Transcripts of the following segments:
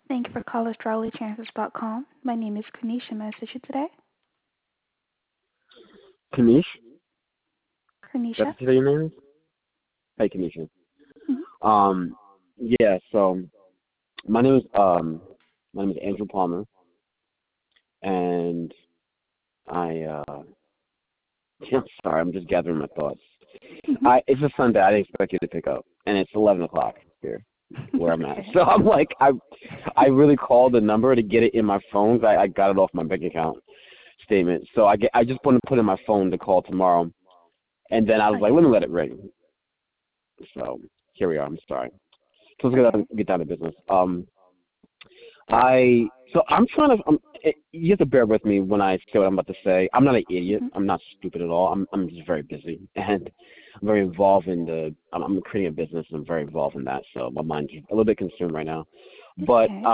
Thank you for calling AstrologyChances.com. My name is Kanisha. May I assist you today? Kanish? Kanisha? That's what your name is? Hey, Kanisha. Mm-hmm. Yeah, so my name is Andrew Palmer, and I'm sorry, I'm just gathering my thoughts. Mm-hmm. It's a Sunday. I didn't expect you to pick up, and it's 11 o'clock here where I'm at. Okay. So I'm like, I really called the number to get it in my phone. I got it off my bank account statement, so I just want to put it in my phone to call tomorrow, and then I was like, let Okay. me let it ring. So here we are. I'm sorry. So Okay. let's get down to business. I'm trying to. You have to bear with me when I say what I'm about to say. I'm not an idiot. Mm-hmm. I'm not stupid at all. I'm just very busy and I'm very involved in the. I'm creating a business and I'm very involved in that. So my mind's a little bit consumed right now. It's But okay.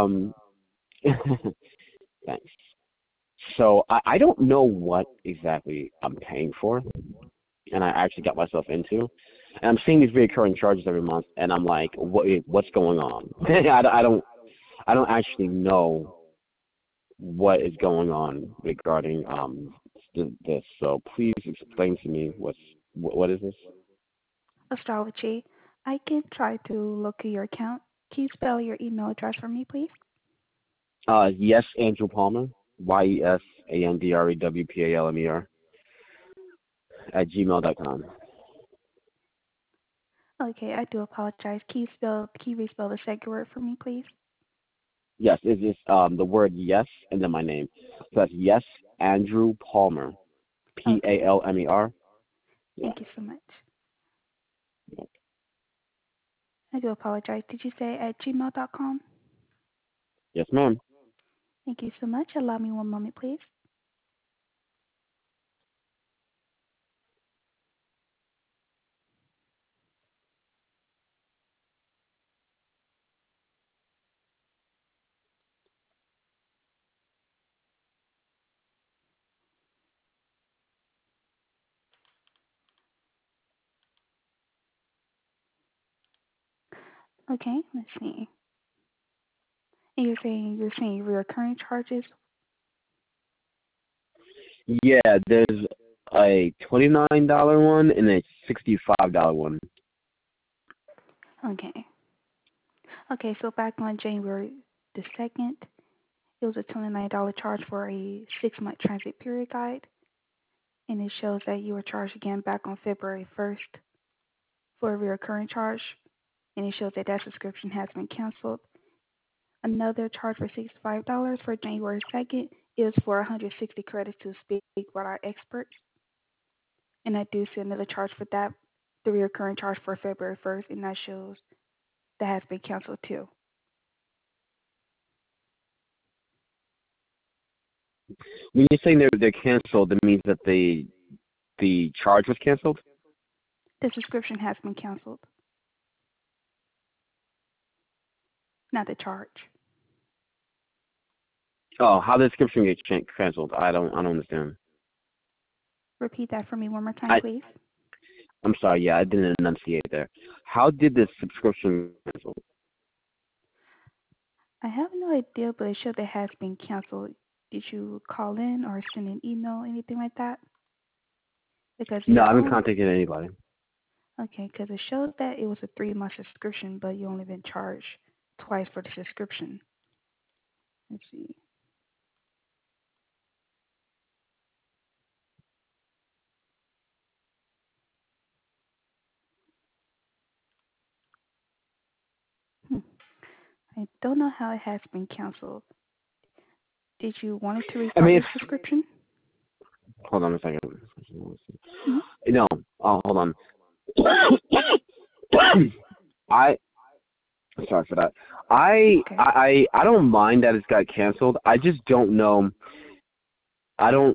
thanks. So I don't know what exactly I'm paying for, and I actually got myself into. And I'm seeing these recurring charges every month, and I'm like, what's going on? I don't actually know what is going on regarding this. So please explain to me what is this? Astrology. I can try to look at your account. Can you spell your email address for me, please? Yes, Andrew Palmer, YesAndrewPalmer at gmail.com. Okay, I do apologize. Can you respell the second word for me, please? Yes, it's just the word yes and then my name. So that's yes, Andrew Palmer, Okay. Palmer. Yeah. Thank you so much. I do apologize. Did you say at gmail.com? Yes, ma'am. Thank you so much. Allow me one moment, please. Okay, let's see. And you're saying recurring charges? Yeah, there's a $29 one and a $65 one. Okay. Okay, so back on January the 2nd, it was a $29 charge for a 6-month transit period guide, and it shows that you were charged again back on February 1st for a recurring charge, and it shows that that subscription has been canceled. Another charge for $65 for January 2nd is for 160 credits to speak with our experts, and I do see another charge for that, the recurring charge for February 1st, and that shows that has been canceled too. When you're saying they're canceled, that means that the charge was canceled? The subscription has been canceled, not the charge. Oh, how the subscription gets canceled? I don't understand. Repeat that for me one more time, I please. I'm sorry. Yeah, I didn't enunciate there. How did the subscription cancel? I have no idea, but it showed that it has been canceled. Did you call in or send an email, anything like that? Because No, you're I haven't on. contacted anybody. Okay, because it shows that it was a 3-month subscription, but you only been charged twice for the subscription. Let's see. Hmm. I don't know how it has been canceled. Did you want it to I restart mean, your it's subscription? hold on a second. Hmm. No, oh, hold on. I sorry for that. Okay. I don't mind that it's got canceled. I just don't know. I don't.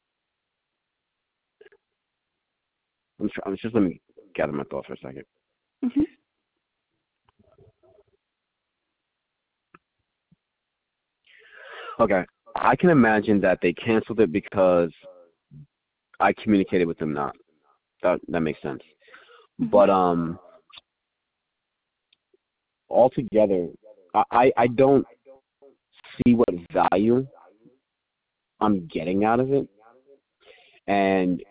I'm just let me gather my thoughts for a second. Mhm. Okay, I can imagine that they canceled it because I communicated with them not. That makes sense. Mhm. But altogether, I don't see what value I'm getting out of it. And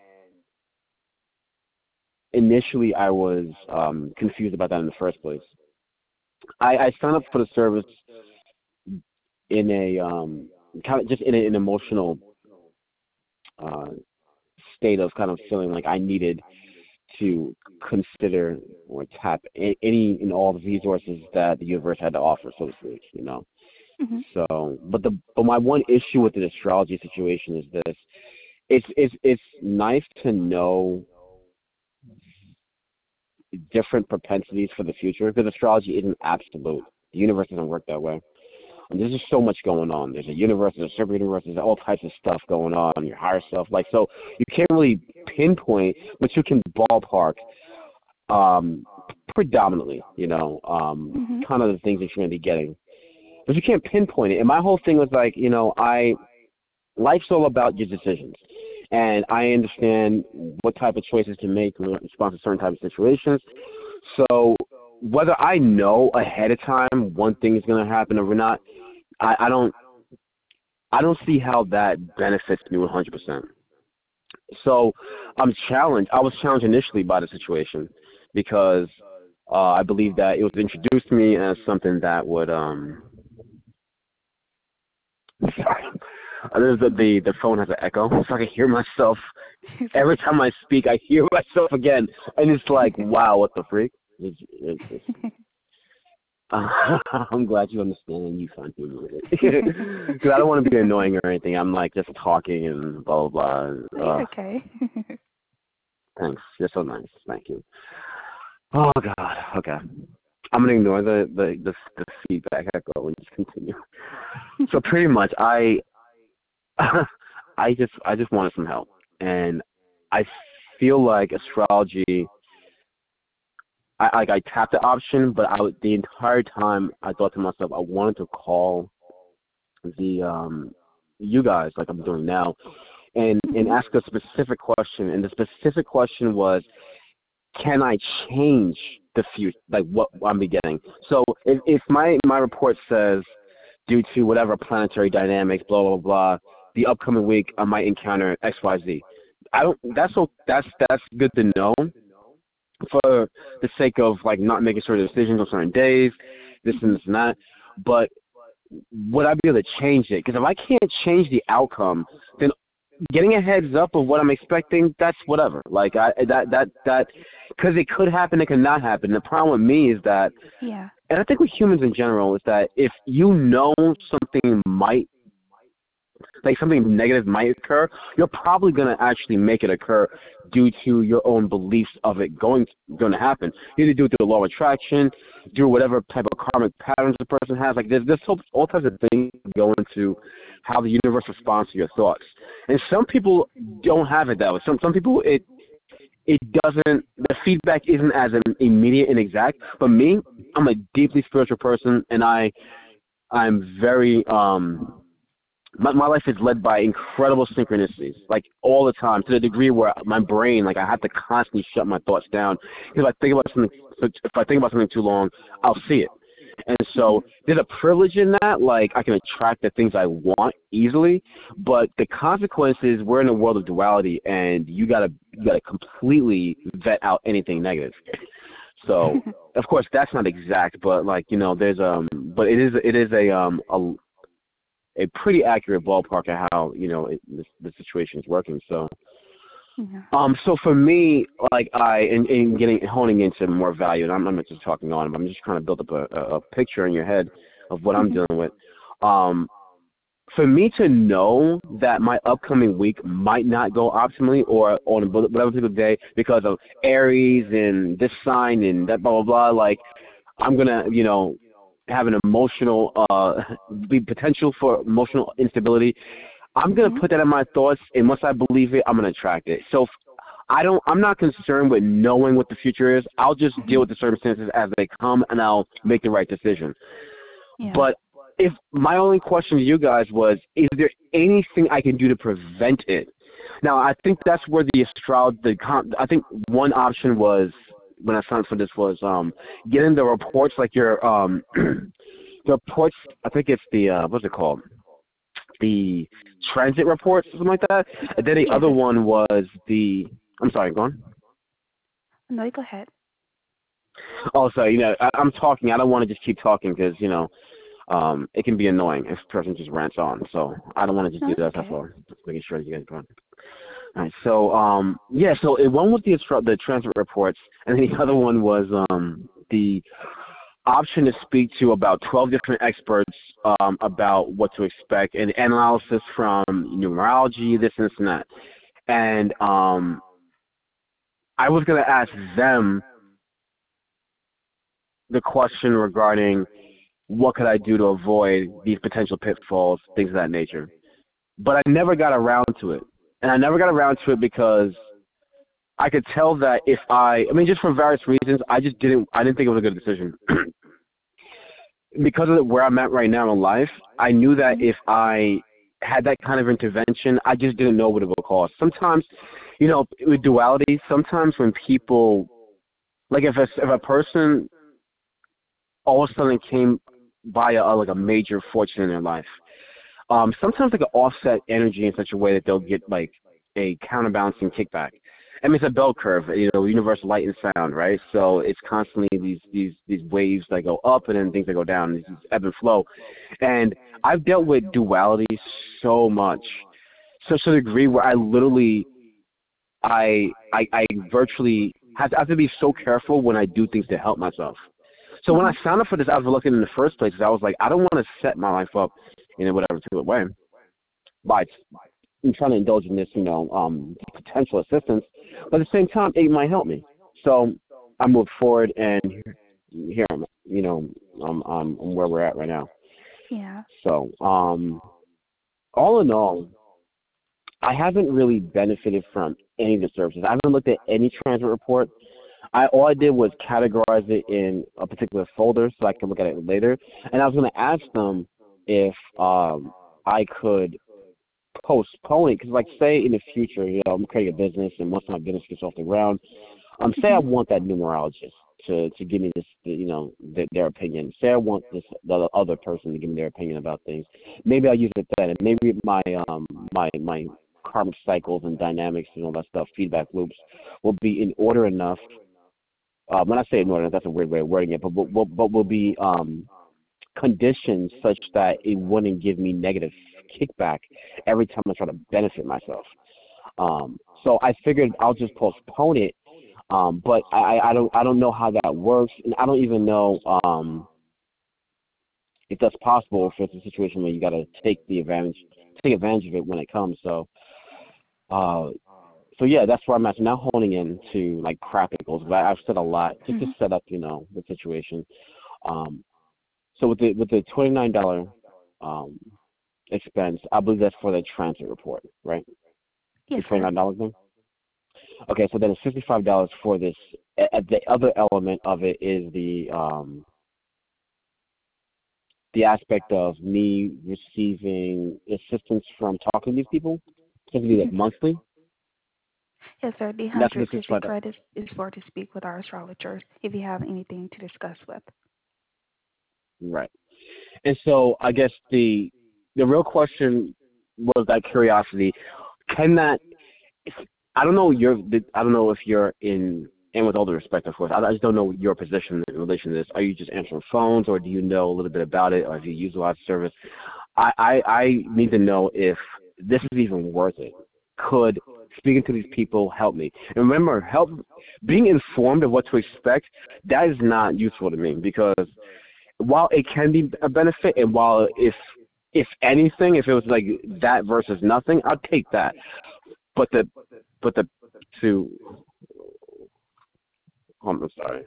initially, I was confused about that in the first place. I signed up for the service in a kind of just in an emotional uh, state of kind of feeling like I needed to consider or tap any and all the resources that the universe had to offer, so to speak. Mhm. So, but my one issue with the astrology situation is this: it's nice to know different propensities for the future because astrology isn't absolute. The universe doesn't work that way. And there's just so much going on. There's a universe, there's a super universe, there's all types of stuff going on. Your higher self, so you can't really pinpoint, but you can ballpark um, predominantly. Mhm. Kind of the things that you're going to be getting, but you can't pinpoint it. And my whole thing was like, life's all about your decisions. And I understand what type of choices to make in response to certain types of situations. So whether I know ahead of time one thing is going to happen or not, I don't see how that benefits me 100%. So I'm challenged. I was challenged initially by the situation because I believe that it was introduced to me as something that would sorry. The phone has an echo, so I can hear myself. It's Every okay. time I speak, I hear myself again, and it's like, wow, what the freak? It's I'm glad you understand and you find humor with it, because I don't want to be annoying or anything. I'm like just talking and blah blah No, blah. you're okay. Thanks, you're so nice. Thank you. Oh God. Okay. I'm gonna ignore the feedback echo and just continue. So pretty much, I just wanted some help, and I feel like astrology. I tapped the option, but the entire time I thought to myself I wanted to call the you guys like I'm doing now, and Mhm. ask a specific question, and the specific question was, can I change the future, like what I'm beginning? So if my report says due to whatever planetary dynamics, blah blah blah, the upcoming week I might encounter X Y Z. I don't. That's good to know for the sake of like not making certain decisions on certain days, this and Mhm. this and that. But would I be able to change it? Because if I can't change the outcome, then getting a heads up of what I'm expecting, that's whatever. Like that because it could happen, it could not happen. The problem with me is that, Yeah. and I think with humans in general, is that if you know something might, like something negative might occur, you're probably going to actually make it occur due to your own beliefs of it going to happen. Either due to the law of attraction, due whatever type of karmic patterns the person has. Like there's all types of things go into how the universe responds to your thoughts. And some people don't have it that way. Some people it doesn't, the feedback isn't as immediate and exact. But me, I'm a deeply spiritual person, and I'm very my life is led by incredible synchronicities, like all the time, to the degree where my brain, like I have to constantly shut my thoughts down. If I think about something too long, I'll see it. And Mhm. so there's a privilege in that, like I can attract the things I want easily, but the consequences, we're in a world of duality, and you gotta completely vet out anything negative. So of course that's not exact, but like there's but it is a pretty accurate ballpark of how the situation is working. So Yeah. so for me, like in honing into more value, and I'm not just talking on, but I'm just trying to build up a picture in your head of what I'm Mhm. dealing with. Um, for me to know that my upcoming week might not go optimally or on whatever particular day because of Aries and this sign and that blah blah blah, like I'm gonna have an emotional be potential for emotional instability. I'm gonna Mhm. put that in my thoughts, and once I believe it, I'm gonna attract it. So I'm not concerned with knowing what the future is. I'll just deal Mhm. with the circumstances as they come, and I'll make the right decision. Yeah. But if my only question to you guys was, is there anything I can do to prevent it? Now, I think that's where I think one option was when I signed for this was getting the reports like your the reports. I think it's the what's it called? The transit reports, something like that. And then the Yeah. other one was the. I'm sorry, go on. No, you go ahead. Also, I'm talking. I don't want to just keep talking because it can be annoying if the person just rants on. So I don't want to just No, do it's that. That's okay. all. Just making sure you guys go on. All right. So yeah. So one was the transit reports, and then the other one was the option to speak to about 12 different experts about what to expect and analysis from numerology, this and that. And I was going to ask them the question regarding what could I do to avoid these potential pitfalls, things of that nature. But I never got around to it. And I never got around to it because I could tell that if just for various reasons, I didn't think it was a good decision. Because of where I'm at right now in life, I knew that if I had that kind of intervention, I just didn't know what it would cost. Sometimes, with duality, sometimes when people, like if a person all of a sudden came by a major fortune in their life, sometimes they can offset energy in such a way that they'll get like a counterbalancing kickback. I mean, it's a bell curve, universal light and sound, right? So it's constantly these waves that go up and then things that go down, these ebb and flow. And I've dealt with duality so much, so to the degree where I literally, I virtually have to be so careful when I do things to help myself. So when I signed up for this, I was looking in the first place. I was like, I don't want to set my life up in a whatever to way by trying to indulge in this, potential assistance. But at the same time, it might help me. So I moved forward, and here I'm, I'm where we're at right now. Yeah. So all in all, I haven't really benefited from any of the services. I haven't looked at any transit report. All I did was categorize it in a particular folder so I can look at it later. And I was going to ask them if I could postpone it, because like say in the future, I'm creating a business, and once my business gets off the ground, say I want that numerologist to give me this, their opinion. Say I want the other person to give me their opinion about things. Maybe I'll use it then, and maybe my karmic cycles and dynamics and all that stuff, feedback loops, will be in order enough. When I say in order, that's a weird way of wording it, but will be conditioned such that it wouldn't give me negative kickback every time I try to benefit myself. So I figured I'll just postpone it, but I don't know how that works, and I don't even know if that's possible, if it's a situation where you got to take advantage of it when it comes. So yeah, that's where I'm at. So now honing in to like practicals. I've said a lot just to set up, the situation. So with the $29 expense, I believe that's for the transit report, right? Yes, the $29 thing. Okay, so then it's $55 for this. The other element of it is the aspect of me receiving assistance from talking to these people. It's going to be like monthly. Yes, sir. The That's what 150 credits is for to speak with our astrologers if you have anything to discuss with. Right. And so I guess the real question was that curiosity. Can that? I don't know if you're in, and with all the respect, of course, I just don't know your position in relation to this. Are you just answering phones, or do you know a little bit about it, or have you used a lot of service? I need to know if this is even worth it. Could speaking to these people help me? And remember, being informed of what to expect, that is not useful to me, because while it can be a benefit, and while if anything, if it was like that versus nothing, I'd take that. But I'm sorry.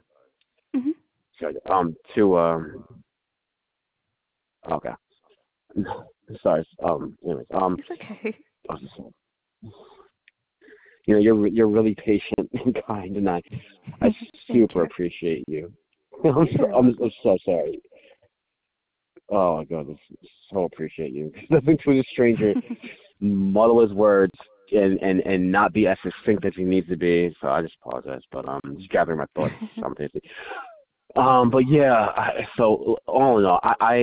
Okay. Sorry. Anyways, It's okay. you're really patient and kind, and I super appreciate you. I'm so sorry. Oh my God, I so appreciate you. Listening to a stranger muddle his words and not be as succinct as he needs to be. So I just apologize, but just gathering my thoughts simultaneously. But yeah, so all in all,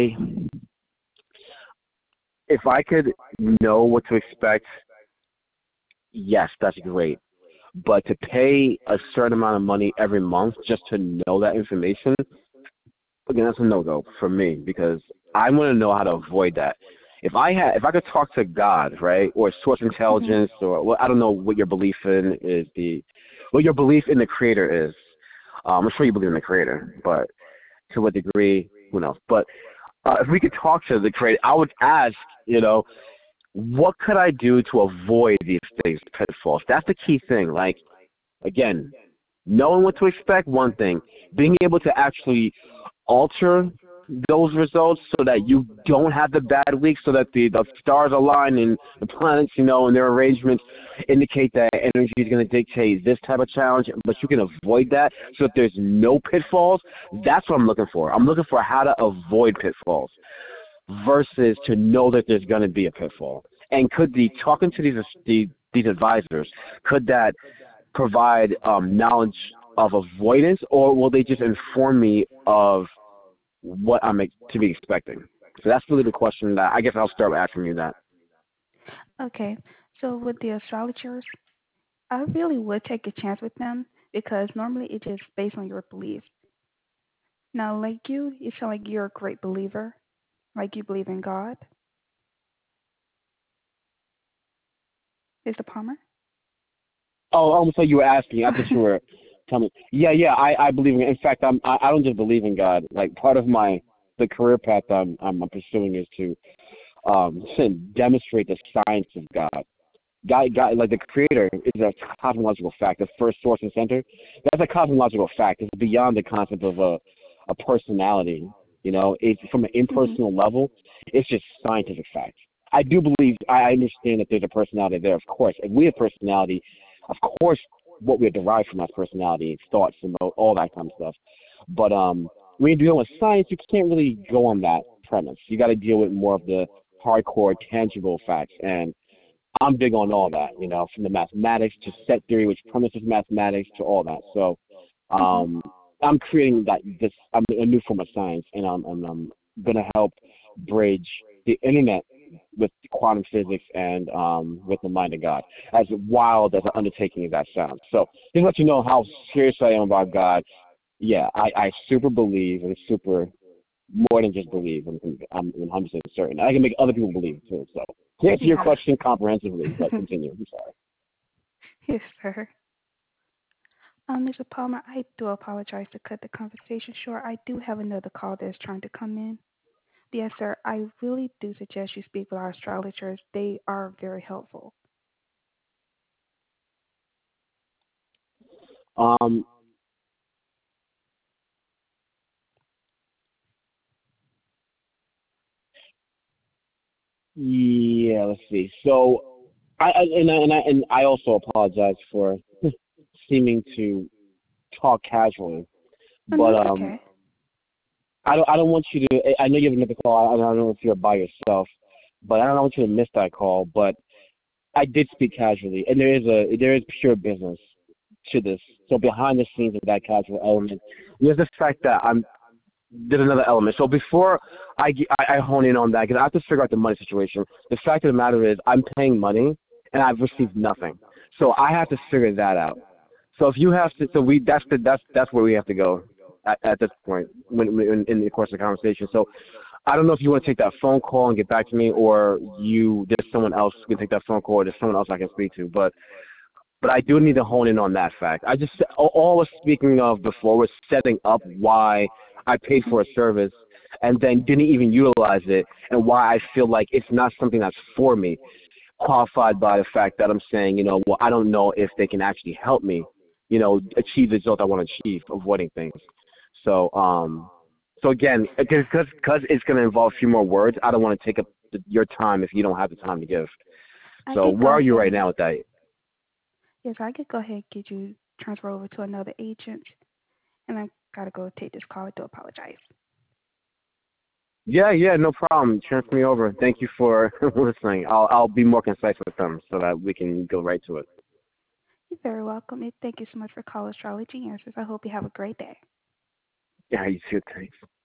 if I could know what to expect, yes, that's great. But to pay a certain amount of money every month just to know that information, again, that's a no go for me because I want to know how to avoid that. If I could talk to God, right, or source Mhm. intelligence, or well, I don't know what your belief in is what your belief in the Creator is. I'm sure you believe in the Creator, but to what degree, who knows? But if we could talk to the Creator, I would ask, you know, what could I do to avoid these things, pitfalls? That's the key thing. Like again, knowing what to expect, one thing. Being able to actually alter those results so that you don't have the bad weeks, so that the stars align and the planets, and their arrangements indicate that energy is going to dictate this type of challenge, but you can avoid that so that there's no pitfalls. That's what I'm looking for. I'm looking for how to avoid pitfalls versus to know that there's going to be a pitfall. And could talking to these advisors, could that provide knowledge of avoidance, or will they just inform me of what to be expecting? So that's really the question that I guess I'll start with asking you that. Okay. So with the astrologers, I really would take a chance with them because normally it's just based on your belief. Now, like you sound like you're a great believer, like you believe in God. Is the Palmer? So you were asking. I thought you were telling me. Yeah. I believe in. In fact, I don't just believe in God. Like part of the career path I'm pursuing is to demonstrate the science of God. God, like the creator, is a cosmological fact. The first source and center. That's a cosmological fact. It's beyond the concept of a personality. It's from an Mhm. impersonal level. It's just scientific fact. I do believe. I understand that there's a personality there. Of course, if we have personality, of course, what we're derived from that personality, thoughts, and all that kind of stuff. But when you're dealing with science, you can't really go on that premise. You got to deal with more of the hardcore, tangible facts. And I'm big on all that, from the mathematics to set theory, which premises mathematics, to all that. So Mhm. um, I'm creating I'm a new form of science, and I'm going to help bridge the internet with quantum physics and with the mind of God, as wild as an undertaking as that sounds. So just to let you know how serious I am about God. Yeah, I super believe, and super more than just believe. I'm 100% certain. I can make other people believe too. So to answer your Yeah. question comprehensively, but continue. I'm sorry. Yes, sir. Mr. Palmer, I do apologize to cut the conversation short. I do have another call that's trying to come in. Yes, sir. I really do suggest you speak with our astrologers. They are very helpful. Um, yeah, let's see. So I also apologize for seeming to talk casually, Oh, no, but it's okay. I don't want you to. I know you have another call. I don't know if you're by yourself, but I don't want you to miss that call. But I did speak casually, and there is pure business to this. So behind the scenes of that casual element, there's the fact that there's another element. So before I hone in on that, because I have to figure out the money situation. The fact of the matter is, I'm paying money and I've received nothing. So I have to figure that out. So if you have to, so we that's where we have to go at this point in the course of the conversation. So I don't know if you want to take that phone call and get back to me, or there's someone else who can take that phone call, or there's someone else I can speak to. But I do need to hone in on that fact. All I was speaking of before was setting up why I paid Mhm. for a service and then didn't even utilize it, and why I feel like it's not something that's for me, qualified by the fact that I'm saying, well, I don't know if they can actually help me, achieve the result I want to achieve, avoiding things. So, so again, because it's going to involve a few more words, I don't want to take up your time if you don't have the time to give. I So could where go are you right ahead. now with that? Yes, I could go ahead and get you transfer over to another agent. And I gotta go take this call. I do apologize. Yeah, no problem. Transfer me over. Thank you for listening. I'll be more concise with them so that we can go right to it. You're very welcome. And thank you so much for calling Astrology Answers. I hope you have a great day. Yeah, you too. Thanks.